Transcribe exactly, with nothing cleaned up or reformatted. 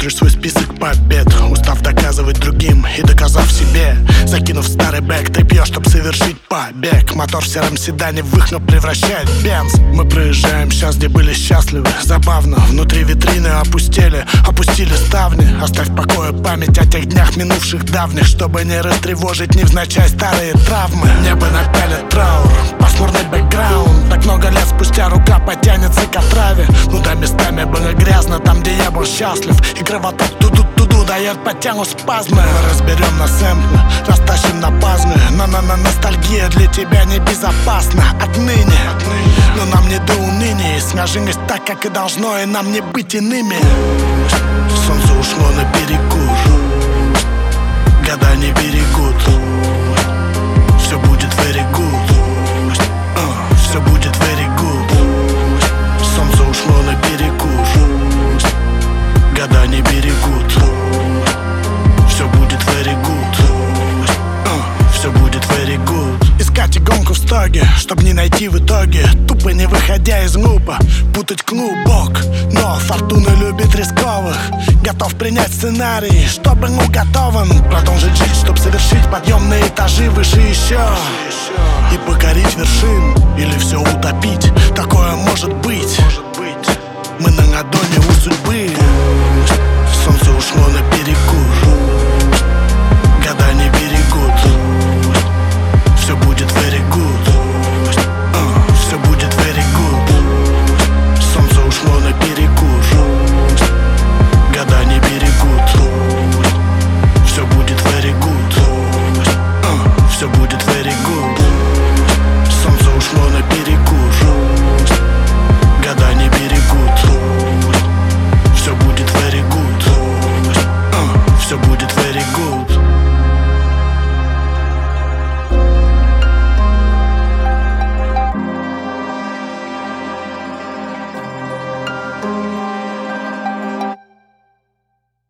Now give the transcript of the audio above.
лишь свой список побед, устав доказывать другим и доказав себе. Закинув старый бэк, ты пьешь, чтоб совершить побег. Мотор в сером седане в выхлоп превращает бенз. Мы проезжаем сейчас, где были счастливы. Забавно, внутри витрины опустели, опустили ставни. Оставь в покое память о тех днях минувших давних, чтобы не растревожить невзначай старые травмы. Небо напялит траур, пасмурный бэкграунд. Так много лет спустя рука потянется к отраве. Ну да, местами было грязно там, где я был счастлив. И кровоток туду-туду дает по телу спазмы. Мы разберем на сэмплы, растащим на пазмы. На-на-на, ностальгия для тебя небезопасна отныне. Но нам не до уныния. Снежинность так, как и должно, и нам не быть иными. Солнце ушло на перекур, года не берегут. Все будет very good, uh, все будет very good. Солнце ушло на перекур, года не берегут. Все будет very good, uh, все будет very good. Искать гонку в стоге, чтоб не найти в итоге. Тупо не выходя из лупа, путать клубок. Но фортуна любит рисковых. Готов принять сценарий, чтобы ну готовым продолжить жить, чтоб совершить подъемные этажи выше еще и покорить вершин, или все утопить. Такое может быть. Мы на ладони у судьбы. Солнце ушло на перекур, года не